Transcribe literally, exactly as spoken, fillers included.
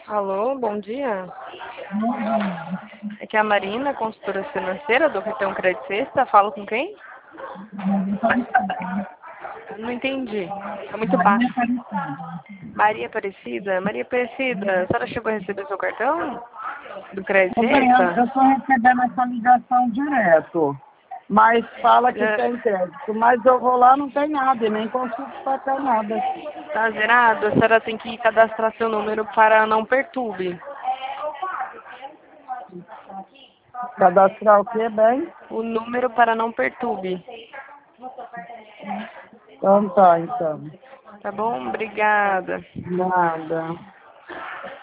Alô, bom dia. Bom dia. Aqui é a Marina, consultora financeira do Cartão Crédito Sexta. Falo com quem? Maria Aparecida. Não entendi. É muito Maria baixo. Aparecida. Maria Aparecida. Maria Aparecida, a senhora chegou a receber seu cartão? Do Crédito Ô, bem, eu Sexta? eu estou recebendo essa ligação direto, mas fala que É, tem crédito. Mas eu vou lá, não tem nada, e nem consigo sacar nada. tá zerado? A senhora tem que cadastrar seu número para não perturbe. Cadastrar o quê, bem? O número para não perturbe. Então tá, então. Tá bom? Obrigada. Nada.